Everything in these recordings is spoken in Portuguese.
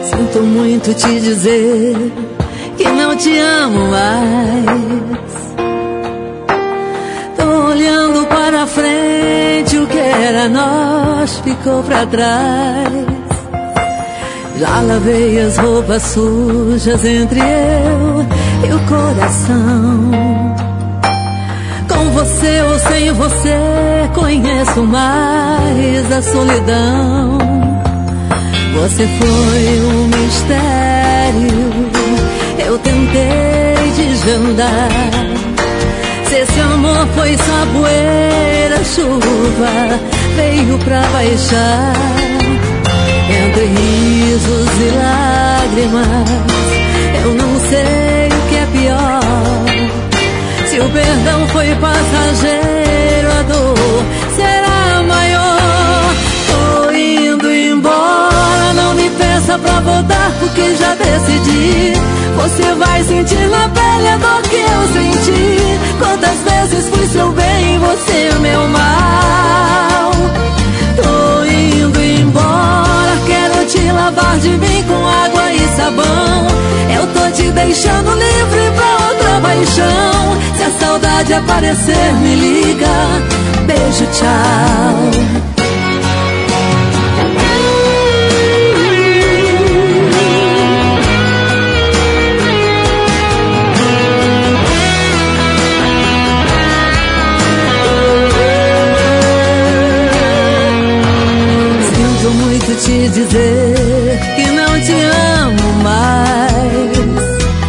Sinto muito te dizer que não te amo mais. Tô olhando para frente, o que era nós ficou pra trás. Já lavei as roupas sujas entre eu e o coração. Com você ou sem você, conheço mais a solidão. Você foi um mistério, eu tentei desvendar. Se esse amor foi só poeira, chuva veio pra baixar. Entre risos e lágrimas, eu não sei o que é pior. Se o perdão foi passageiro, a dor será maior. Tô indo embora, não me peça pra voltar, porque já decidi. Você vai sentir na pele a dor que eu senti. Quantas vezes fui seu bem, você meu mal. Tô indo embora, quero te lavar de mim com água e sabão. Eu tô te deixando livre pra outra paixão. Se a saudade aparecer, me liga. Beijo, tchau. Te dizer que não te amo mais.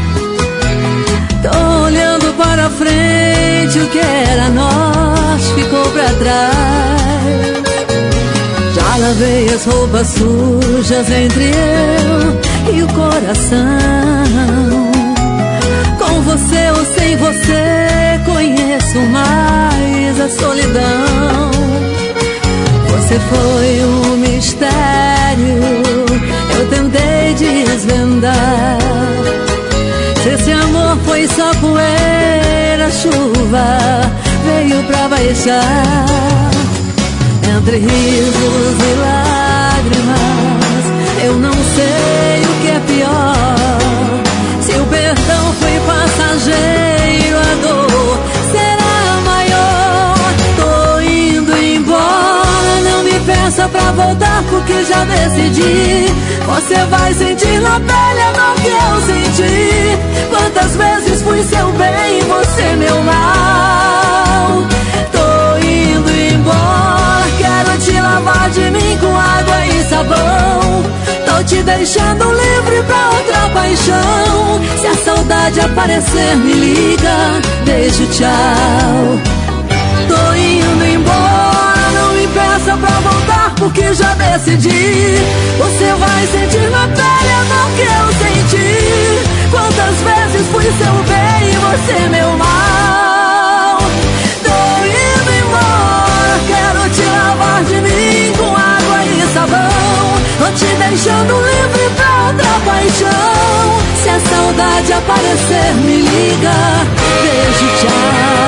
Tô olhando para frente, o que era nós ficou pra trás. Já lavei as roupas sujas entre eu e o coração. Com você ou sem você, conheço mais a solidão. Você foi um mistério, eu tentei desvendar. Se esse amor foi só poeira, chuva veio pra baixar. Entre risos e lágrimas, eu não sei o que é pior. Se o perdão foi passageiro, a dor será maior. Tô indo embora, não me peça pra voltar, porque já decidi. Você vai sentir na pele a dor que eu senti. Quantas vezes fui seu bem e você meu mal. Tô indo embora, quero te lavar de mim com água e sabão. Tô te deixando livre pra outra paixão. Se a saudade aparecer, me liga. Beijo, tchau. Tô indo embora, não me peça pra voltar, porque já decidi. Você vai sentir na pele a dor que eu senti. Quantas vezes fui seu bem e você meu mal. Tô indo embora, quero te lavar de mim com água e sabão. Tô te deixando livre pra outra paixão. Se a saudade aparecer, me liga. Beijo, tchau.